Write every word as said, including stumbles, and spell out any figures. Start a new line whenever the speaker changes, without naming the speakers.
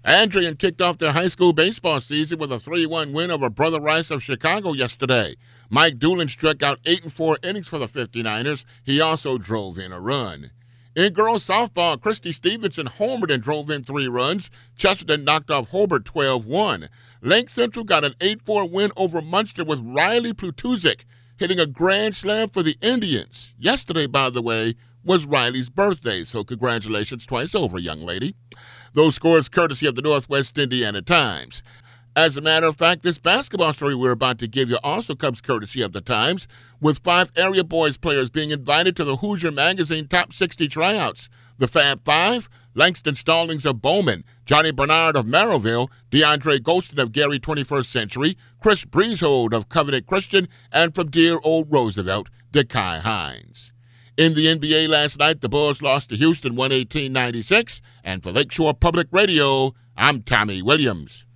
Andrian kicked off their high school baseball season with a three one win over Brother Rice of Chicago yesterday. Mike Doolin struck out eight and four innings for the fifty-niners. He also drove in a run. In girls softball, Christy Stevenson homered and drove in three runs. Chesterton knocked off Hobart twelve one. Lake Central got an eight four win over Munster with Riley Plutuzik hitting a grand slam for the Indians. Yesterday, by the way, was Riley's birthday, so congratulations twice over, young lady. Those scores courtesy of the Northwest Indiana Times. As a matter of fact, this basketball story we're about to give you also comes courtesy of the Times, with five area boys players being invited to the Hoosier Magazine Top sixty tryouts. The Fab Five, Langston Stallings of Bowman, Johnny Bernard of Merrillville, DeAndre Golston of Gary twenty-first Century, Chris Breezehold of Covenant Christian, and from dear old Roosevelt, Dekai Hines. In the N B A last night, the Bulls lost to Houston one eighteen ninety-six, and for Lakeshore Public Radio, I'm Tommy Williams.